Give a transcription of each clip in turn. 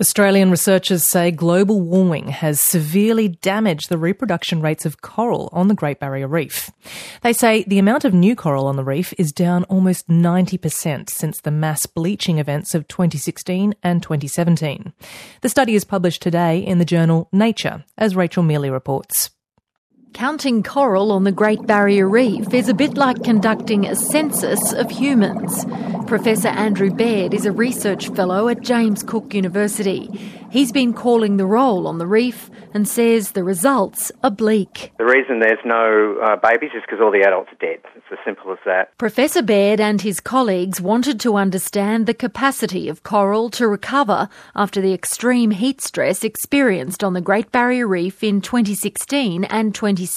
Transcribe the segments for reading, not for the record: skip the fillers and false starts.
Australian researchers say global warming has severely damaged the reproduction rates of coral on the Great Barrier Reef. They say the amount of new coral on the reef is down almost 90% since the mass bleaching events of 2016 and 2017. The study is published today in the journal Nature, as Rachel Mealy reports. Counting coral on the Great Barrier Reef is a bit like conducting a census of humans. Professor Andrew Baird is a research fellow at James Cook University. He's been calling the roll on the reef and says the results are bleak. The reason there's no babies is because all the adults are dead. It's as simple as that. Professor Baird and his colleagues wanted to understand the capacity of coral to recover after the extreme heat stress experienced on the Great Barrier Reef in 2016 and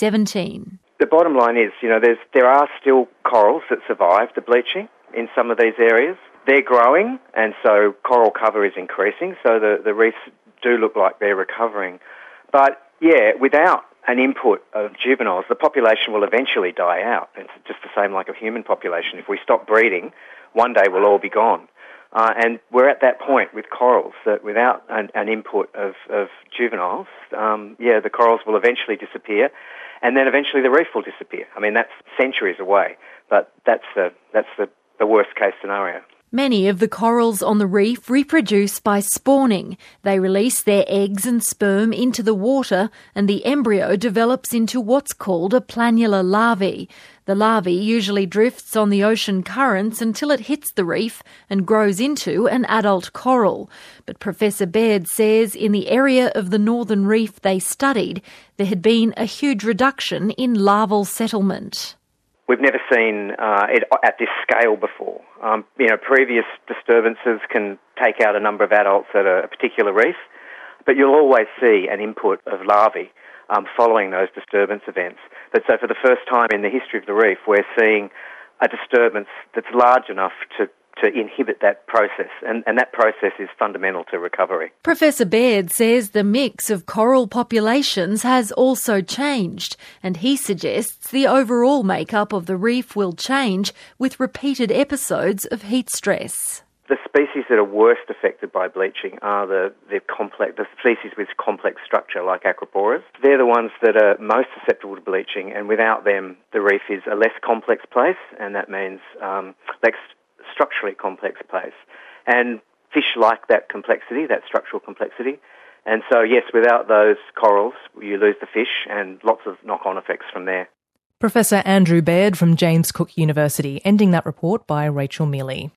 2017. The bottom line is, there are still corals that survive the bleaching in some of these areas. They're growing, and so coral cover is increasing, so the reefs do look like they're recovering. But, without an input of juveniles, the population will eventually die out. It's just the same like a human population. If we stop breeding, one day we'll all be gone. And we're at that point with corals, that without an input of juveniles, the corals will eventually disappear, and then eventually the reef will disappear. I mean, that's centuries away, but that's the worst case scenario. Many of the corals on the reef reproduce by spawning. They release their eggs and sperm into the water, and the embryo develops into what's called a planular larvae. The larvae usually drifts on the ocean currents until it hits the reef and grows into an adult coral. But Professor Baird says in the area of the northern reef they studied, there had been a huge reduction in larval settlement. We've never seen it at this scale before. Previous disturbances can take out a number of adults at a particular reef, but you'll always see an input of larvae following those disturbance events. But so for the first time in the history of the reef, we're seeing a disturbance that's large enough to inhibit that process, and that process is fundamental to recovery. Professor Baird says the mix of coral populations has also changed, and he suggests the overall makeup of the reef will change with repeated episodes of heat stress. The species that are worst affected by bleaching are the species with complex structure, like acroporas. They're the ones that are most susceptible to bleaching, and without them, the reef is a less complex place, and that means less structurally complex place. And fish like that complexity, that structural complexity. And so, yes, without those corals, you lose the fish and lots of knock-on effects from there. Professor Andrew Baird from James Cook University, ending that report by Rachel Mealy.